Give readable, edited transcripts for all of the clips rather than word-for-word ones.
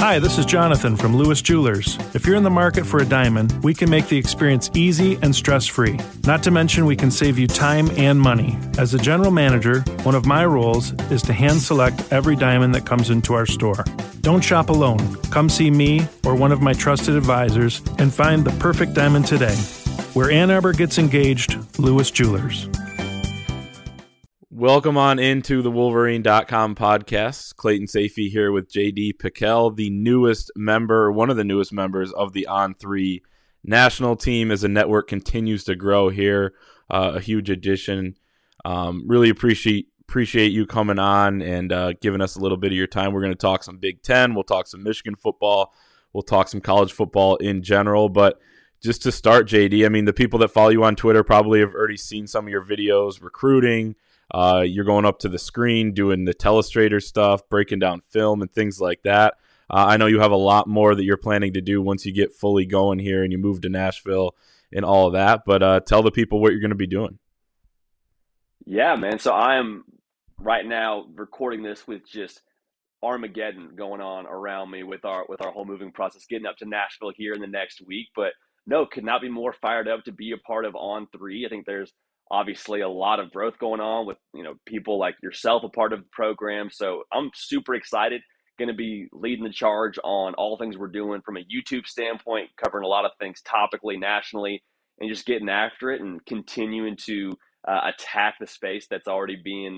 Hi, this is Jonathan from Lewis Jewelers. If you're in the market for a diamond, we can make the experience easy and stress-free. Not to mention we can save you time and money. As a general manager, one of my roles is to hand select every diamond that comes into our store. Don't shop alone. Come see me or one of my trusted advisors and find the perfect diamond today. Where Ann Arbor gets engaged, Lewis Jewelers. Welcome on into the Wolverine.com podcast. Clayton Sayfie here with JD Pickell, the newest member, one of the newest members of the On3 national team as the network continues to grow here. A huge addition. Really appreciate you coming on and giving us a little bit of your time. We're going to talk some Big Ten. We'll talk some Michigan football. We'll talk some college football in general. But just to start, JD, I mean, the people that follow you on Twitter probably have already seen some of your videos recruiting. You're going up to the screen, doing the telestrator stuff, breaking down film and things like that. I know you have a lot more that you're planning to do once you get fully going here and you move to Nashville and all of that. But tell the people what you're going to be doing. Yeah, man. So I am right now recording this with just Armageddon going on around me with our whole moving process, getting up to Nashville here in the next week. But no, could not be more fired up to be a part of On3. I think there's obviously a lot of growth going on with, people like yourself a part of the program. So I'm super excited. Going to be leading the charge on all things we're doing from a YouTube standpoint, covering a lot of things topically, nationally, and just getting after it and continuing to attack the space that's already being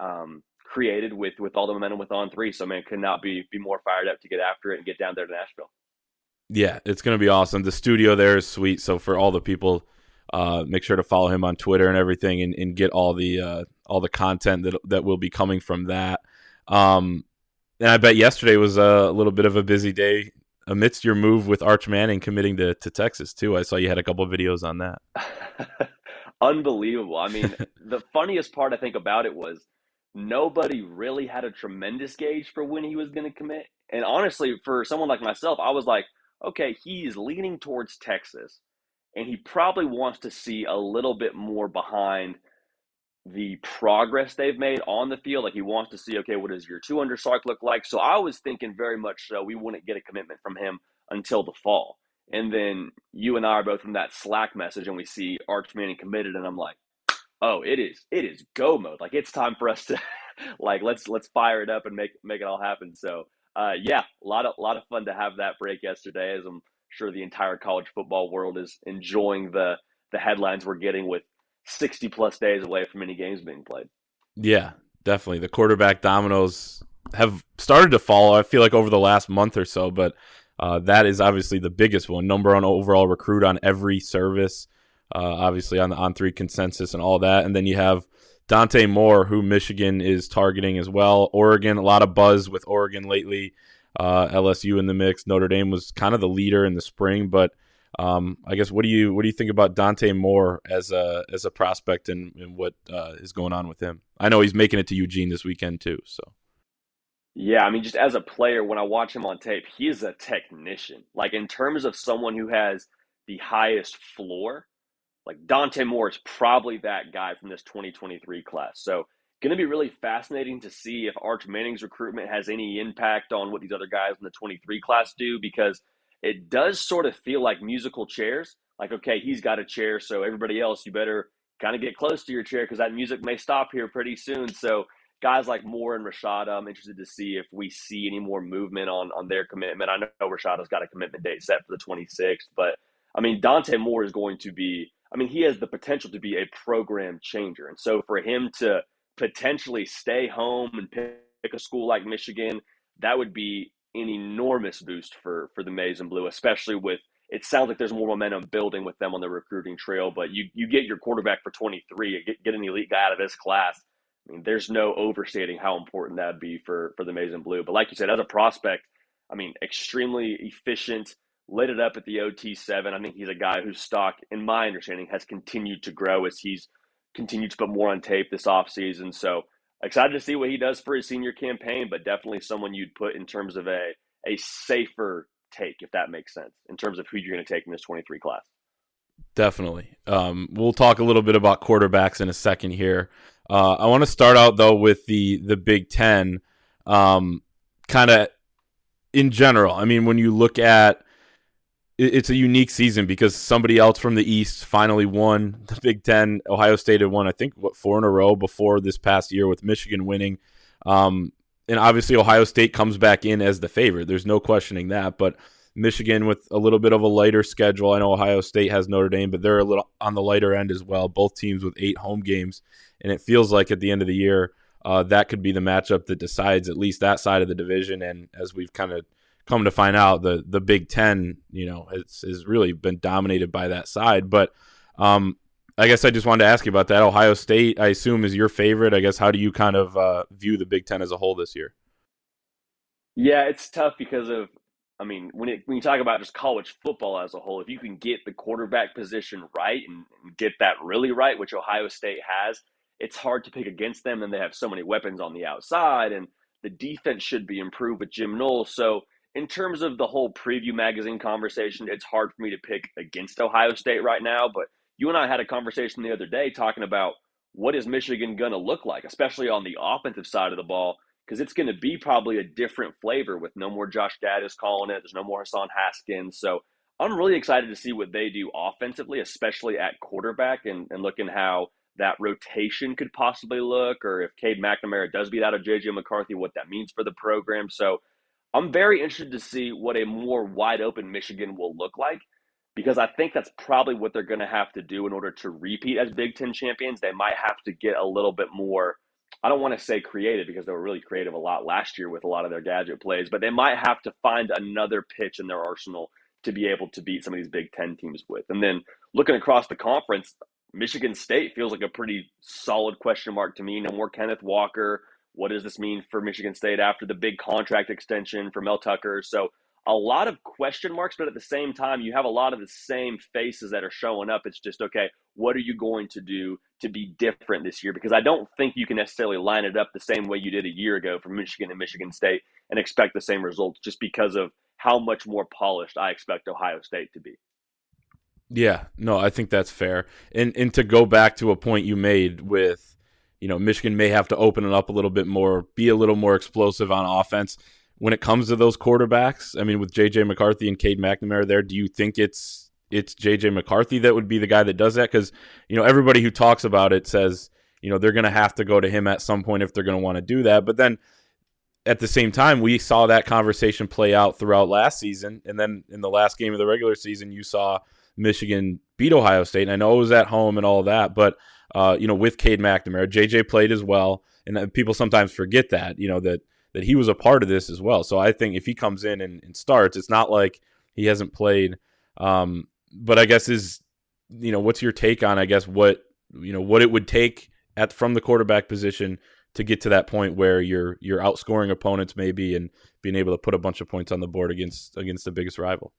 created with all the momentum with On3. So, man, could not be more fired up to get after it and get down there to Nashville. Yeah, it's going to be awesome. The studio there is sweet. So for all the people, make sure to follow him on Twitter and everything, and get all the content that will be coming from that. And I bet yesterday was a little bit of a busy day amidst your move with Arch Manning committing to Texas too. I saw you had a couple of videos on that. Unbelievable. I mean, the funniest part I think about it was nobody really had a tremendous gauge for when he was going to commit. And honestly, for someone like myself, I was like, okay, he's leaning towards Texas. And he probably wants to see a little bit more behind the progress they've made on the field. Like he wants to see, okay, what does your 200 SARC look like? So I was thinking very much so we wouldn't get a commitment from him until the fall. And then you and I are both in that Slack message and we see Arch Manning committed. And I'm like, oh, it is go mode. Like it's time for us to let's fire it up and make it all happen. So yeah, a lot of fun to have that break yesterday, as I'm sure the entire college football world is enjoying the headlines we're getting with 60 plus days away from any games being played. Yeah, definitely. The quarterback dominoes have started to fall, I feel like, over the last month or so, but that is obviously the biggest one. Number one overall recruit on every service, obviously on the On3 consensus and all that. And then you have Dante Moore, who Michigan is targeting as well. Oregon, a lot of buzz with Oregon lately. LSU in the mix. Notre Dame was kind of the leader in the spring, but I guess what do you think about Dante Moore as a prospect and what is going on with him? I know he's making it to Eugene this weekend too. So yeah, I mean, just as a player, when I watch him on tape, he is a technician. Like in terms of someone who has the highest floor, like Dante Moore is probably that guy from this 2023 class. So going to be really fascinating to see if Arch Manning's recruitment has any impact on what these other guys in the 23 class do, because it does sort of feel like musical chairs. Like, okay, he's got a chair, so everybody else, you better kind of get close to your chair because that music may stop here pretty soon. So guys like Moore and Rashada, I'm interested to see if we see any more movement on their commitment. I know Rashada's got a commitment date set for the 26th, but I mean, Dante Moore is going to be, I mean, he has the potential to be a program changer. And so for him to potentially stay home and pick a school like Michigan, that would be an enormous boost for the Maize and Blue, especially with, it sounds like there's more momentum building with them on the recruiting trail, but you get your quarterback for 23, get an elite guy out of this class. I mean, there's no overstating how important that'd be for the Maize and Blue. But like you said, as a prospect, I mean, extremely efficient, lit it up at the OT7. I think he's a guy whose stock, in my understanding, has continued to grow as he's continued to put more on tape this offseason. So excited to see what he does for his senior campaign, but definitely someone you'd put in terms of a safer take, if that makes sense, in terms of who you're going to take in this 23 class. Definitely. We'll talk a little bit about quarterbacks in a second here. I want to start out, though, with the Big Ten. Kind of in general. I mean, when you look at it's a unique season because somebody else from the East finally won the Big Ten. Ohio State had won, I think, 4 in a row before this past year with Michigan winning. And obviously Ohio State comes back in as the favorite. There's no questioning that. But Michigan with a little bit of a lighter schedule. I know Ohio State has Notre Dame, but they're a little on the lighter end as well. Both teams with 8 home games. And it feels like at the end of the year, that could be the matchup that decides at least that side of the division. And as we've kind of come to find out, the Big Ten, has really been dominated by that side. But I guess I just wanted to ask you about that. Ohio State, I assume, is your favorite. I guess how do you kind of view the Big Ten as a whole this year? Yeah, it's tough because of, I mean, when you talk about just college football as a whole, if you can get the quarterback position right and get that really right, which Ohio State has, it's hard to pick against them. And they have so many weapons on the outside, and the defense should be improved with Jim Knowles. So in terms of the whole preview magazine conversation, it's hard for me to pick against Ohio State right now. But you and I had a conversation the other day talking about what is Michigan going to look like, especially on the offensive side of the ball, because it's going to be probably a different flavor with no more Josh Gaddis calling it. There's no more Hassan Haskins. So I'm really excited to see what they do offensively, especially at quarterback, and looking how that rotation could possibly look, or if Cade McNamara does beat out of J.J. McCarthy, what that means for the program. So I'm very interested to see what a more wide open Michigan will look like, because I think that's probably what they're going to have to do in order to repeat as Big Ten champions. They might have to get a little bit more, I don't want to say creative because they were really creative a lot last year with a lot of their gadget plays, but they might have to find another pitch in their arsenal to be able to beat some of these Big Ten teams with. And then looking across the conference, Michigan State feels like a pretty solid question mark to me. No more Kenneth Walker. What does this mean for Michigan State after the big contract extension for Mel Tucker? So a lot of question marks, but at the same time, you have a lot of the same faces that are showing up. It's just, okay, what are you going to do to be different this year? Because I don't think you can necessarily line it up the same way you did a year ago for Michigan and Michigan State and expect the same results just because of how much more polished I expect Ohio State to be. Yeah, no, I think that's fair. And to go back to a point you made with, Michigan may have to open it up a little bit more, be a little more explosive on offense. When it comes to those quarterbacks, I mean, with J.J. McCarthy and Cade McNamara there, do you think it's J.J. McCarthy that would be the guy that does that? Because, everybody who talks about it says, they're going to have to go to him at some point if they're going to want to do that. But then at the same time, we saw that conversation play out throughout last season. And then in the last game of the regular season, you saw Michigan beat Ohio State. And I know it was at home and all of that, but with Cade McNamara, JJ played as well, and people sometimes forget that that he was a part of this as well. So I think if he comes in and starts, it's not like he hasn't played. But I guess what's your take on what it would take from the quarterback position to get to that point where you're outscoring opponents maybe and being able to put a bunch of points on the board against the biggest rival?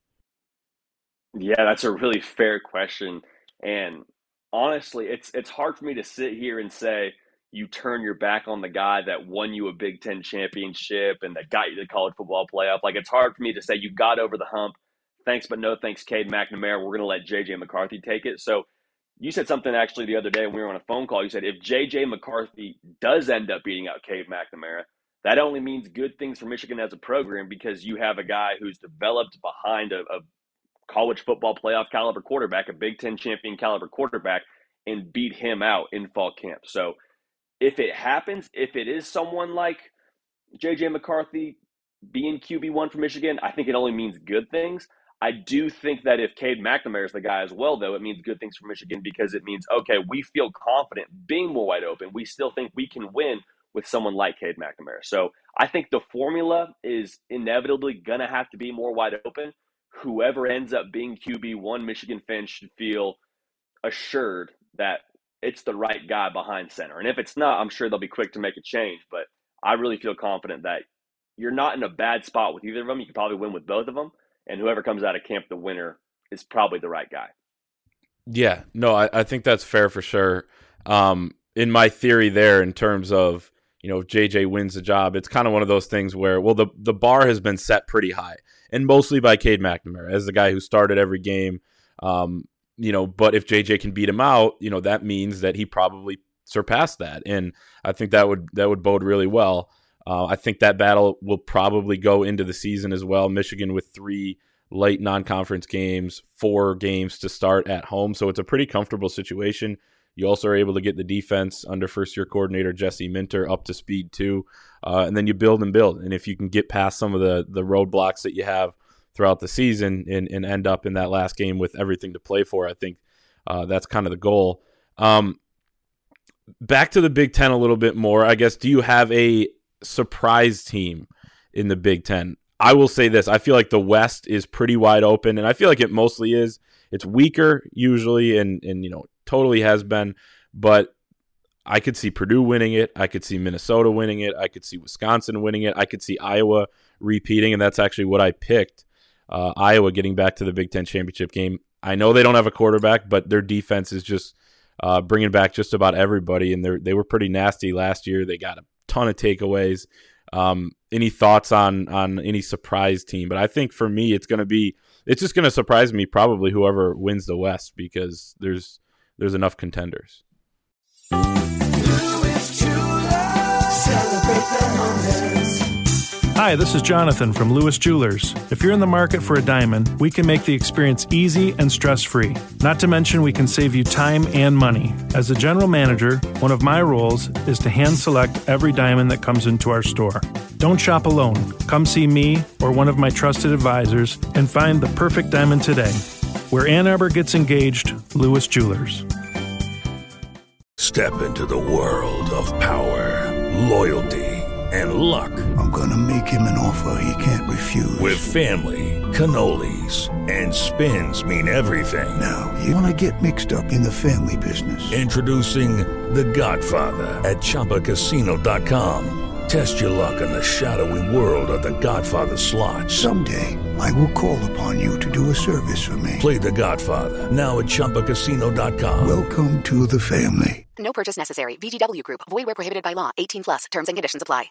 Yeah, that's a really fair question. And honestly, it's hard for me to sit here and say you turn your back on the guy that won you a Big Ten championship and that got you to the college football playoff. Like, it's hard for me to say you got over the hump. Thanks, but no thanks, Cade McNamara. We're going to let J.J. McCarthy take it. So you said something actually the other day when we were on a phone call. You said if J.J. McCarthy does end up beating out Cade McNamara, that only means good things for Michigan as a program, because you have a guy who's developed behind a college football playoff caliber quarterback, a Big Ten champion caliber quarterback, and beat him out in fall camp. So if it happens, if it is someone like J.J. McCarthy being QB1 for Michigan, I think it only means good things. I do think that if Cade McNamara is the guy as well, though, it means good things for Michigan, because it means, okay, we feel confident being more wide open. We still think we can win with someone like Cade McNamara. So I think the formula is inevitably going to have to be more wide open. Whoever ends up being QB1, Michigan fans should feel assured that it's the right guy behind center. And if it's not, I'm sure they'll be quick to make a change. But I really feel confident that you're not in a bad spot with either of them. You can probably win with both of them. And whoever comes out of camp the winner is probably the right guy. Yeah, no, I think that's fair for sure. In my theory there, in terms of, if JJ wins the job, it's kind of one of those things where, well, the bar has been set pretty high, and mostly by Cade McNamara as the guy who started every game. But if JJ can beat him out, that means that he probably surpassed that. And I think that would bode really well. I think that battle will probably go into the season as well. Michigan with 3 late non-conference games, 4 games to start at home. So it's a pretty comfortable situation. You also are able to get the defense under first-year coordinator Jesse Minter up to speed too. And then you build and build. And if you can get past some of the roadblocks that you have throughout the season and end up in that last game with everything to play for, I think that's kind of the goal. Back to the Big Ten a little bit more, I guess. Do you have a surprise team in the Big Ten? I will say this. I feel like the West is pretty wide open, and I feel like it mostly is. It's weaker usually and totally has been, but I could see Purdue winning it. I could see Minnesota winning it. I could see Wisconsin winning it. I could see Iowa repeating, and that's actually what I picked, Iowa getting back to the Big Ten championship game. I know they don't have a quarterback, but their defense is just bringing back just about everybody, and they were pretty nasty last year. They got a ton of takeaways. Any thoughts on any surprise team? But I think for me, it's just going to surprise me probably whoever wins the West, because there's enough contenders. Hi, this is Jonathan from Lewis Jewelers. If you're in the market for a diamond, we can make the experience easy and stress-free. Not to mention, we can save you time and money. As a general manager, one of my roles is to hand select every diamond that comes into our store. Don't shop alone. Come see me or one of my trusted advisors and find the perfect diamond today. Where Ann Arbor gets engaged, Lewis Jewelers. Step into the world of power, loyalty, and luck. I'm gonna make him an offer he can't refuse. With family, cannolis, and spins mean everything. Now, you wanna get mixed up in the family business. Introducing The Godfather at ChumbaCasino.com. Test your luck in the shadowy world of The Godfather slot. Someday, I will call upon you to do a service for me. Play The Godfather, now at ChumbaCasino.com. Welcome to the family. No purchase necessary. VGW Group. Void where prohibited by law. 18+. Terms and conditions apply.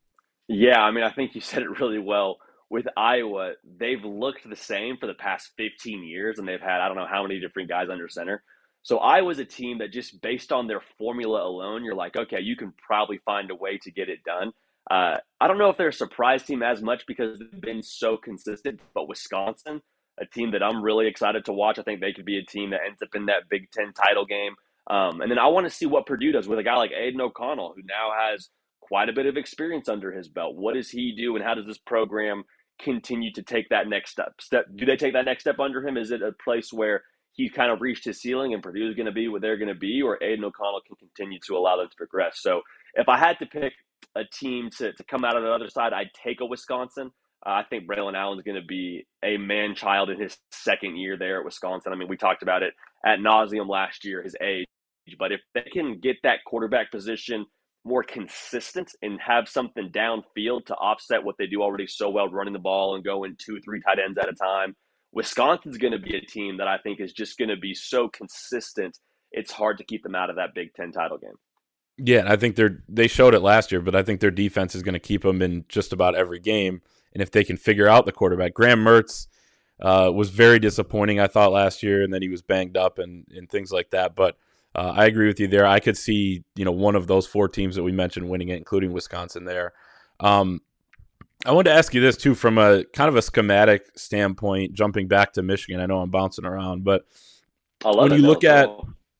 Yeah, I mean, I think you said it really well. With Iowa, they've looked the same for the past 15 years, and they've had I don't know how many different guys under center. So Iowa's a team that just based on their formula alone, you're like, okay, you can probably find a way to get it done. I don't know if they're a surprise team as much because they've been so consistent, but Wisconsin, a team that I'm really excited to watch. I think they could be a team that ends up in that Big Ten title game. And then I want to see what Purdue does with a guy like Aiden O'Connell, who now has quite a bit of experience under his belt. What does he do, and how does this program continue to take that next step? Do they take that next step under him? Is it a place where he's kind of reached his ceiling and Purdue is going to be what they're going to be, or Aiden O'Connell can continue to allow them to progress? So if I had to pick a team to come out on the other side, I'd take a Wisconsin. I think Braylon Allen's going to be a man-child in his second year there at Wisconsin. I mean, we talked about it ad nauseum last year, his age. But if they can get that quarterback position more consistent and have something downfield to offset what they do already so well, running the ball and going 2-3 tight ends at a time, Wisconsin's going to be a team that I think is just going to be so consistent, it's hard to keep them out of that Big Ten title game. Yeah, I think they showed it last year, but I think their defense is going to keep them in just about every game. And if they can figure out the quarterback, Graham Mertz was very disappointing, I thought, last year, and then he was banged up and things like that. But I agree with you there. I could see one of those 4 teams that we mentioned winning it, including Wisconsin there. I wanted to ask you this too, from a kind of a schematic standpoint, jumping back to Michigan. I know I'm bouncing around, but when you look at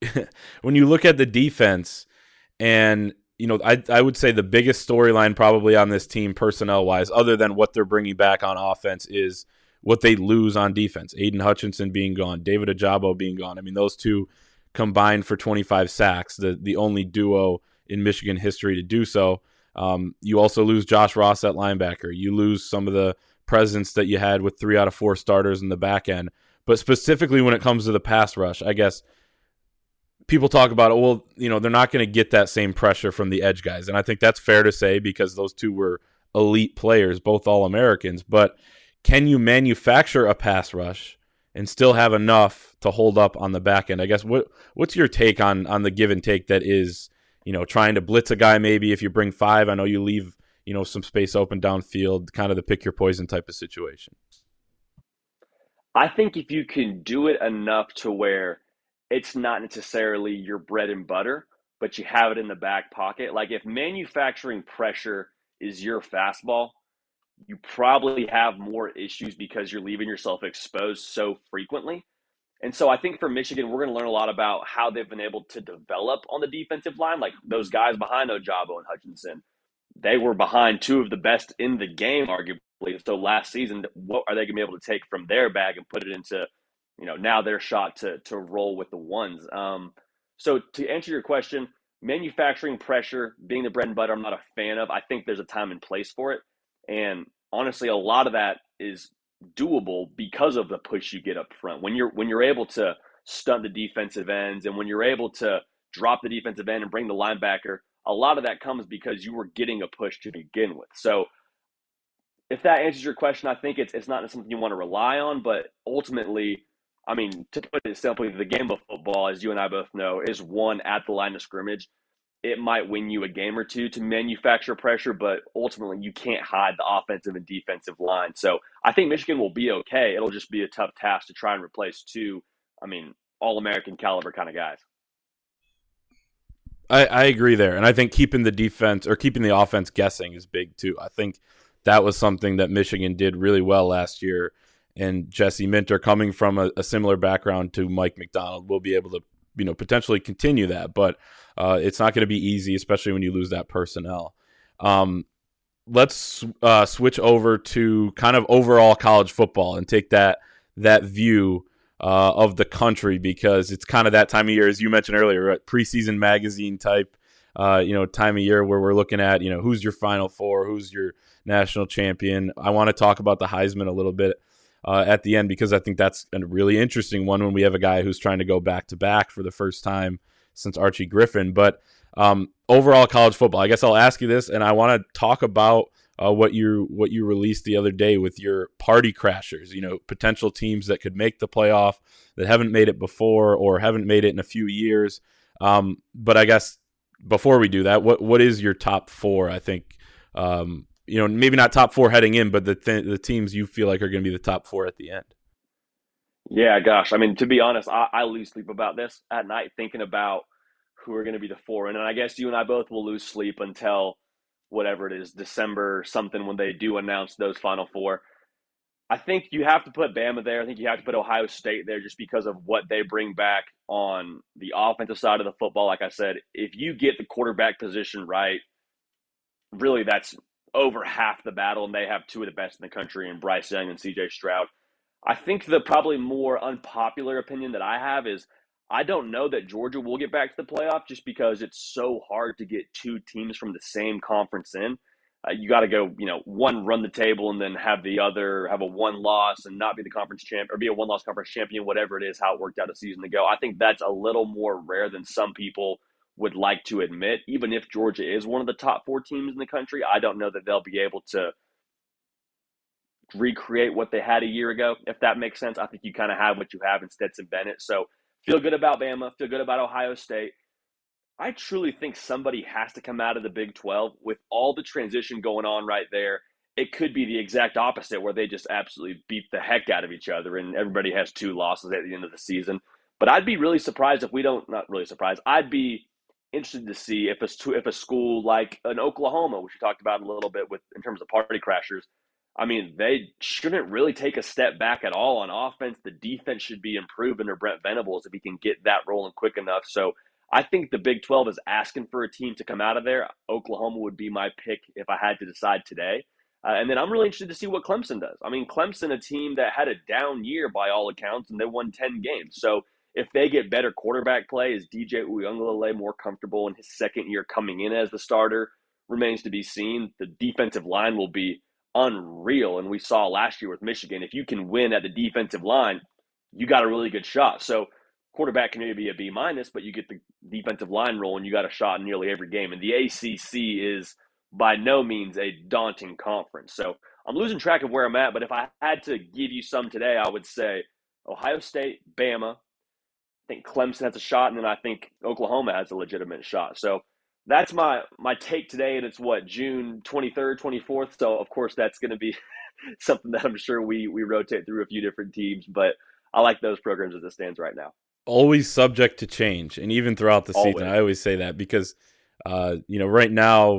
the defense, and I would say the biggest storyline probably on this team personnel wise, other than what they're bringing back on offense, is what they lose on defense. Aiden Hutchinson being gone, David Ojabo being gone. I mean, those two combined for 25 sacks, the only duo in Michigan history to do so. You also lose Josh Ross at linebacker. You lose some of the presence that you had with 3 out of 4 starters in the back end. But specifically when it comes to the pass rush, I guess people talk about, they're not going to get that same pressure from the edge guys. And I think that's fair to say because those two were elite players, both All-Americans. But can you manufacture a pass rush and still have enough to hold up on the back end? I guess what's your take on the give and take that is, trying to blitz a guy maybe if you bring 5? I know you leave, some space open downfield, kind of the pick your poison type of situation. I think if you can do it enough to where it's not necessarily your bread and butter, but you have it in the back pocket, like if manufacturing pressure is your fastball, you probably have more issues because you're leaving yourself exposed so frequently. And so I think for Michigan, we're going to learn a lot about how they've been able to develop on the defensive line. Like those guys behind Ojabo and Hutchinson, they were behind two of the best in the game, arguably. So last season, what are they going to be able to take from their bag and put it into, now their shot to roll with the ones? So to answer your question, manufacturing pressure, being the bread and butter, I'm not a fan of. I think there's a time and place for it. And honestly, a lot of that is doable because of the push you get up front. When you're able to stunt the defensive ends and when you're able to drop the defensive end and bring the linebacker, a lot of that comes because you were getting a push to begin with. So if that answers your question, I think it's not something you want to rely on, but ultimately, I mean, to put it simply, the game of football, as you and I both know, is won at the line of scrimmage. It might win you a game or two to manufacture pressure, but ultimately you can't hide the offensive and defensive line. So I think Michigan will be okay. It'll just be a tough task to try and replace two, All-American caliber kind of guys. I agree there. And I think keeping the offense guessing is big too. I think that was something that Michigan did really well last year. And Jesse Minter, coming from a similar background to Mike Macdonald, will be able to, potentially continue that. But it's not going to be easy, especially when you lose that personnel. Let's switch over to kind of overall college football and take that view of the country, because it's kind of that time of year, as you mentioned earlier, right? Preseason magazine type, time of year where we're looking at, who's your Final Four, who's your national champion. I want to talk about the Heisman a little bit at the end, because I think that's a really interesting one when we have a guy who's trying to go back-to-back for the first time since Archie Griffin. But overall college football, I guess I'll ask you this, and I want to talk about what you released the other day with your party crashers, potential teams that could make the playoff that haven't made it before or haven't made it in a few years. But I guess before we do that, what is your top four? I think, maybe not top four heading in, but the teams you feel like are going to be the top four at the end. Yeah, gosh. To be honest, I lose sleep about this at night, thinking about who are going to be the four. And I guess you and I both will lose sleep until whatever it is, December something, when they do announce those Final Four. I think you have to put Bama there. I think you have to put Ohio State there just because of what they bring back on the offensive side of the football. Like I said, if you get the quarterback position right, really that's over half the battle, and they have two of the best in the country in Bryce Young and CJ Stroud. I think the probably more unpopular opinion that I have is I don't know that Georgia will get back to the playoff just because it's so hard to get two teams from the same conference in. You got to go, one run the table and then have the other have a one loss and not be the conference champ, or be a one loss conference champion, whatever it is, how it worked out a season ago. I think that's a little more rare than some people would like to admit. Even if Georgia is one of the top four teams in the country, I don't know that they'll be able to recreate what they had a year ago, if that makes sense. I think you kind of have what you have in Stetson Bennett. So feel good about Bama, feel good about Ohio State. I truly think somebody has to come out of the Big 12 with all the transition going on right there. It could be the exact opposite, where they just absolutely beat the heck out of each other and everybody has two losses at the end of the season. But I'd be really surprised if we don't, not really surprised, I'd be interested to see if a school like an Oklahoma, which we talked about a little bit with in terms of party crashers, they shouldn't really take a step back at all on offense. The defense should be improved under Brent Venables if he can get that rolling quick enough. So I think the Big 12 is asking for a team to come out of there. Oklahoma would be my pick if I had to decide today. And then I'm really interested to see what Clemson does. Clemson, a team that had a down year by all accounts, and they won 10 games. So if they get better quarterback play, is DJ Uiagalelei more comfortable in his second year coming in as the starter? Remains to be seen. The defensive line will be unreal. And we saw last year with Michigan, if you can win at the defensive line, you got a really good shot. So quarterback can maybe be a B-, but you get the defensive line rolling, you got a shot in nearly every game. And the ACC is by no means a daunting conference. So I'm losing track of where I'm at, but if I had to give you some today, I would say Ohio State, Bama, I think Clemson has a shot, and then I think Oklahoma has a legitimate shot. So that's my take today, and it's June 23rd, 24th. So, of course, that's going to be something that I'm sure we rotate through a few different teams, but I like those programs as it stands right now. Always subject to change, and even throughout the season, I always say that because, right now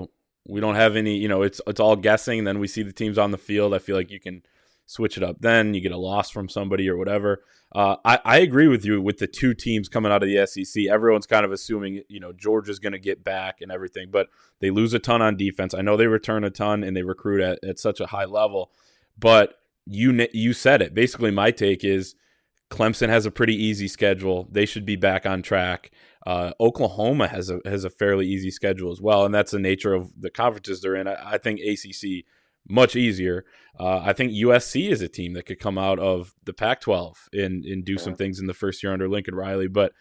We don't have any, it's all guessing. And then we see the teams on the field. I feel like you can switch it up. Then you get a loss from somebody or whatever. I agree with you with the two teams coming out of the SEC. Everyone's kind of assuming, Georgia's going to get back and everything, but they lose a ton on defense. I know they return a ton and they recruit at such a high level, but you said it. Basically, my take is Clemson has a pretty easy schedule. They should be back on track. Oklahoma has a fairly easy schedule as well, and that's the nature of the conferences they're in. I think ACC much easier. I think USC is a team that could come out of the Pac-12 and do some things in the first year under Lincoln Riley. But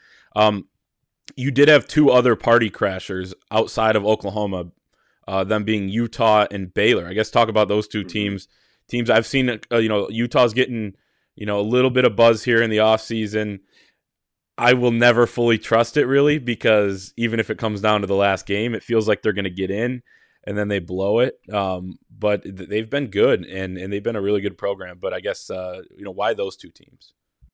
you did have two other party crashers outside of Oklahoma, them being Utah and Baylor. I guess talk about those two teams. Teams I've seen, Utah's getting, a little bit of buzz here in the offseason. I will never fully trust it, really, because even if it comes down to the last game, it feels like they're going to get in and then they blow it. But they've been good, and they've been a really good program. But I guess, why those two teams?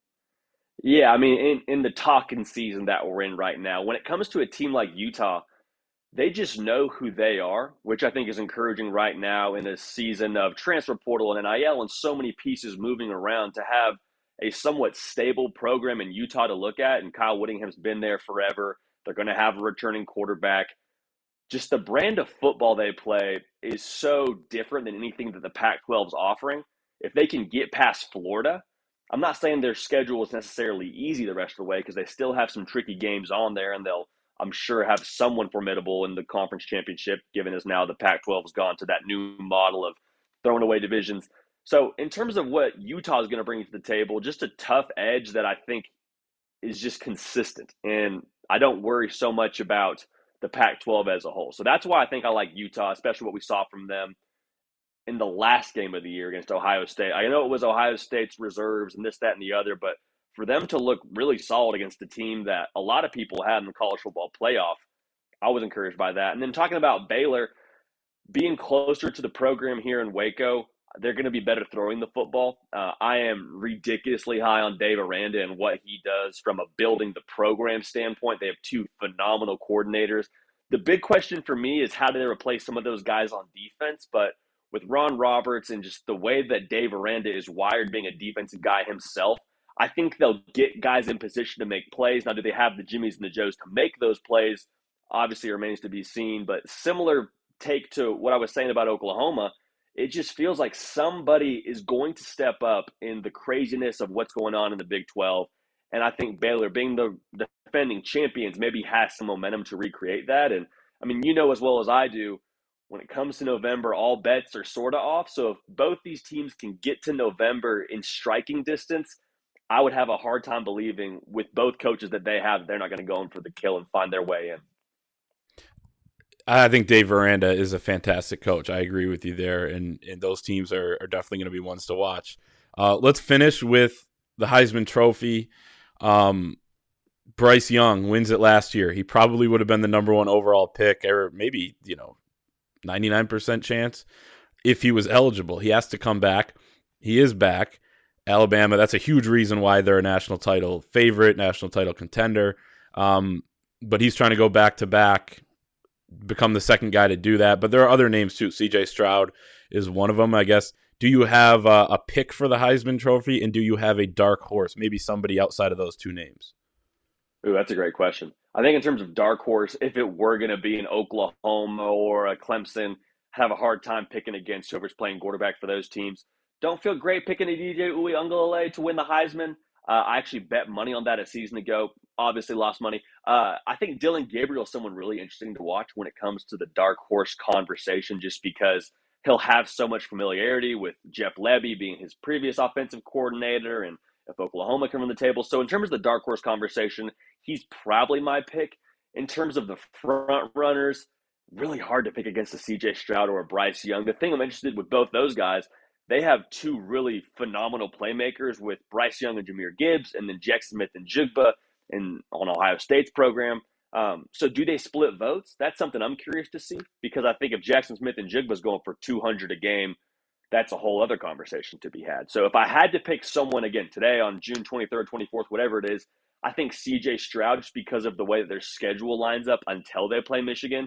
Yeah, I mean, in the talking season that we're in right now, when it comes to a team like Utah, they just know who they are, which I think is encouraging right now in a season of transfer portal and NIL and so many pieces moving around to have a somewhat stable program in Utah to look at. And Kyle Whittingham's been there forever. They're going to have a returning quarterback. Just the brand of football they play is so different than anything that the Pac-12 is offering. If they can get past Florida, I'm not saying their schedule is necessarily easy the rest of the way because they still have some tricky games on there, and they'll, I'm sure, have someone formidable in the conference championship, given as now the Pac-12 has gone to that new model of throwing away divisions. So in terms of what Utah is going to bring to the table, just a tough edge that I think is just consistent. And I don't worry so much about the Pac-12 as a whole. So that's why I think I like Utah, especially what we saw from them in the last game of the year against Ohio State. I know it was Ohio State's reserves and this, that, and the other, but for them to look really solid against a team that a lot of people had in the college football playoff, I was encouraged by that. And then talking about Baylor, being closer to the program here in Waco, they're going to be better throwing the football. I am ridiculously high on Dave Aranda and what he does from a building the program standpoint. They have two phenomenal coordinators. The big question for me is how do they replace some of those guys on defense? But with Ron Roberts and just the way that Dave Aranda is wired, being a defensive guy himself, I think they'll get guys in position to make plays. Now, do they have the Jimmies and the Joes to make those plays? Obviously remains to be seen. But similar take to what I was saying about Oklahoma, it just feels like somebody is going to step up in the craziness of what's going on in the Big 12. And I think Baylor, being the defending champions, maybe has some momentum to recreate that. And, I mean, as well as I do, when it comes to November, all bets are sort of off. So if both these teams can get to November in striking distance, I would have a hard time believing with both coaches that they have, they're not going to go in for the kill and find their way in. I think Dave Aranda is a fantastic coach. I agree with you there, and those teams are definitely going to be ones to watch. Let's finish with the Heisman Trophy. Bryce Young wins it last year. He probably would have been the number one overall pick, or maybe 99% chance if he was eligible. He has to come back. He is back. Alabama, that's a huge reason why they're a national title favorite, national title contender. But he's trying to go back-to-back, become the second guy to do that. But there are other names too. C.J. Stroud is one of them, I guess. Do you have a pick for the Heisman Trophy, and do you have a dark horse, maybe somebody outside of those two names? Ooh, that's a great question. I think in terms of dark horse, if it were going to be an Oklahoma or a Clemson, I'd have a hard time picking against whoever's playing quarterback for those teams. Don't feel great picking a DJ Uiagalelei to win the Heisman. I actually bet money on that a season ago. Obviously lost money. I think Dylan Gabriel is someone really interesting to watch when it comes to the dark horse conversation, just because he'll have so much familiarity with Jeff Lebby being his previous offensive coordinator, and if Oklahoma come on the table. So in terms of the dark horse conversation, he's probably my pick. In terms of the front runners, really hard to pick against a C.J. Stroud or a Bryce Young. The thing I'm interested with both those guys, they have two really phenomenal playmakers with Bryce Young and Jahmyr Gibbs, and then Jackson Smith and Jigba on Ohio State's program. So do they split votes? That's something I'm curious to see, because I think if Jackson Smith and Jigba is going for 200 a game, that's a whole other conversation to be had. So if I had to pick someone again today on June 23rd, 24th, whatever it is, I think C.J. Stroud, just because of the way that their schedule lines up until they play Michigan,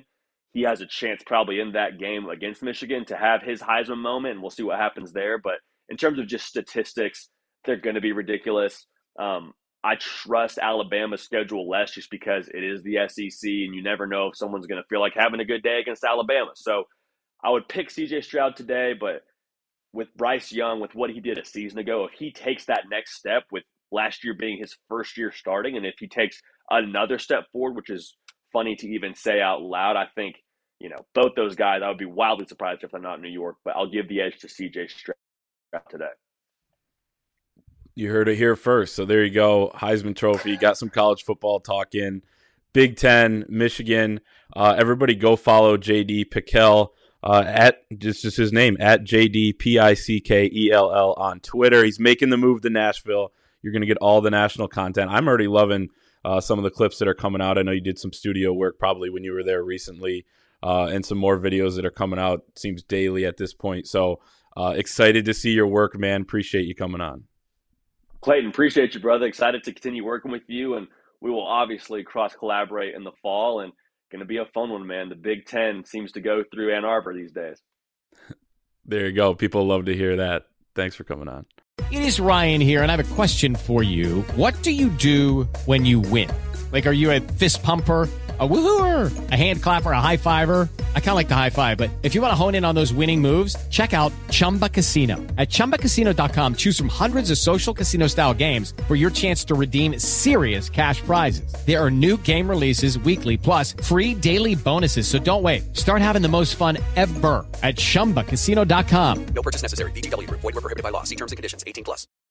he has a chance probably in that game against Michigan to have his Heisman moment, and we'll see what happens there. But in terms of just statistics, they're going to be ridiculous. I trust Alabama's schedule less just because it is the SEC, and you never know if someone's going to feel like having a good day against Alabama. So I would pick C.J. Stroud today, but with Bryce Young, with what he did a season ago, if he takes that next step with last year being his first year starting, and if he takes another step forward, which is funny to even say out loud, I think, both those guys, I would be wildly surprised if they're not in New York, but I'll give the edge to C.J. Stroud today. You heard it here first. So there you go. Heisman Trophy. Got some college football talk in. Big Ten, Michigan. Everybody go follow JD Pickell at just his name, at JDPICKELL on Twitter. He's making the move to Nashville. You're going to get all the national content. I'm already loving some of the clips that are coming out. I know you did some studio work probably when you were there recently, and some more videos that are coming out, seems daily at this point. So excited to see your work, man. Appreciate you coming on. Clayton, appreciate you, brother. Excited to continue working with you, and we will obviously cross-collaborate in the fall, and going to be a fun one, man. The Big Ten seems to go through Ann Arbor these days. There you go. People love to hear that. Thanks for coming on. It is Ryan here, and I have a question for you. What do you do when you win? Like, are you a fist pumper, a woohooer, a hand clapper, a high fiver? I kind of like the high five, but if you want to hone in on those winning moves, check out Chumba Casino. At ChumbaCasino.com, choose from hundreds of social casino-style games for your chance to redeem serious cash prizes. There are new game releases weekly, plus free daily bonuses. So don't wait. Start having the most fun ever at ChumbaCasino.com. No purchase necessary. VGW Group. Void where prohibited by law. See terms and conditions. 18+.